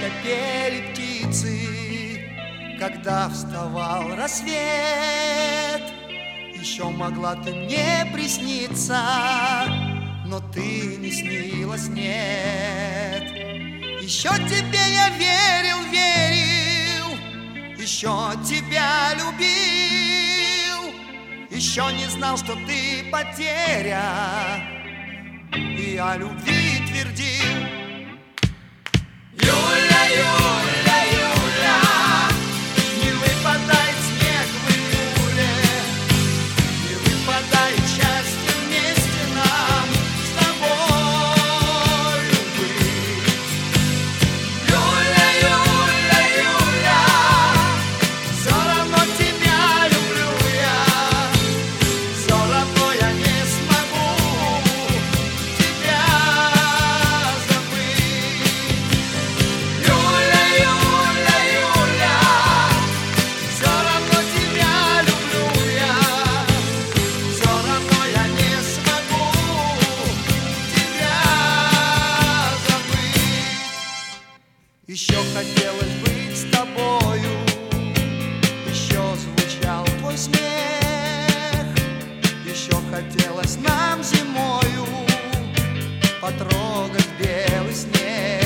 сегодня пели птицы, когда вставал рассвет. Еще могла ты мне присниться, но ты не снилась, нет. Еще тебе я верил, еще тебя любил, еще не знал, что ты потеря, и о любви твердил. Юля, Юля, Юля, не выпадает снег в июле, не выпадает счастье вместе нам с тобой быть. Юля, Юля, Юля, все равно тебя люблю я, все равно я не смогу тебя забыть. Юля, Юля, Юля, все равно тебя люблю я, все равно я не смогу тебя забыть. Еще хотелось быть с тобою, еще звучал твой смех, еще хотелось нам зимою потрогать белый снег.